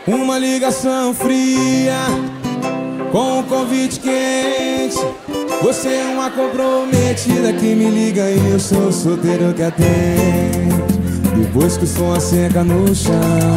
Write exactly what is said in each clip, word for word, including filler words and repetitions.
Uma ligação fria com um convite quente. Você é uma comprometida que me liga e eu sou o solteiro que atende. Depois que o som asseca no chão,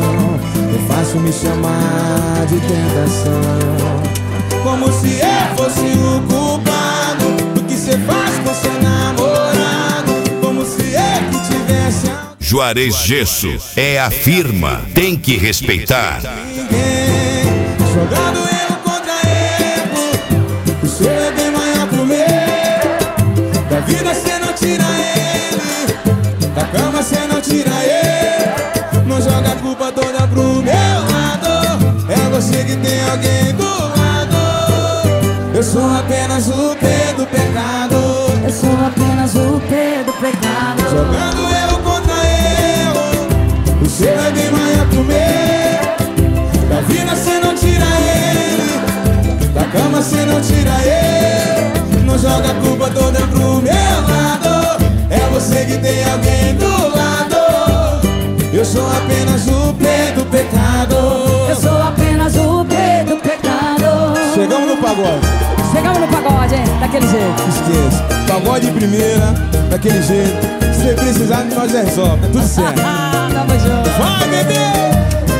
é fácil me chamar de tentação. Como se eu fosse o culpado do que cê faz com seu namorado. Como se eu que tivesse a... Juarez Gesso é a firma, tem que respeitar. Ninguém jogando erro contra erro. O seu é bem maior pro meu. Da vida cê não tira ele, da cama cê não tira ele. Não joga a culpa toda pro meu lado. É você que tem alguém do lado. Eu sou apenas o P do pecado. Eu sou apenas o P do pecado. Jogando erro contra erro. O seu é bem maior pro meu. Da vida cê não tira ele, da cama cê não tira ele. Não joga a culpa toda pro meu lado. É você que tem alguém do lado. Eu sou apenas o P do pecado. Eu sou apenas o P do pecado. Chegamos no pagode. Chegamos no pagode, hein? Daquele jeito. Esqueça, pagode de primeira, daquele jeito. Se você precisar, nós resolve, tá tudo certo. Tamo junto. Vai, bebê!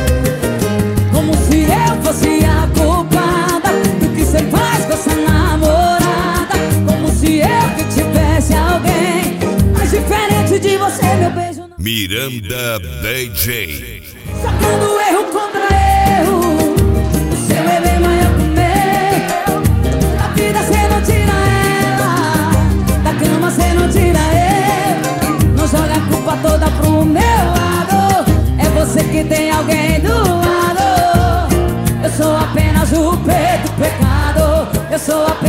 Como se eu fosse a culpada do que cê faz com essa namorada. Como se eu que tivesse alguém mais diferente de você, meu beijo não... Miranda D J. Sacando erro contra erro. O seu é bem maior que o meu. Da vida cê não tira ela, da cama cê não tira ele. Não joga a culpa toda pro meu lado. É você que tem alguém do lado. Eu sou apenas o P do pecado. Eu sou apenas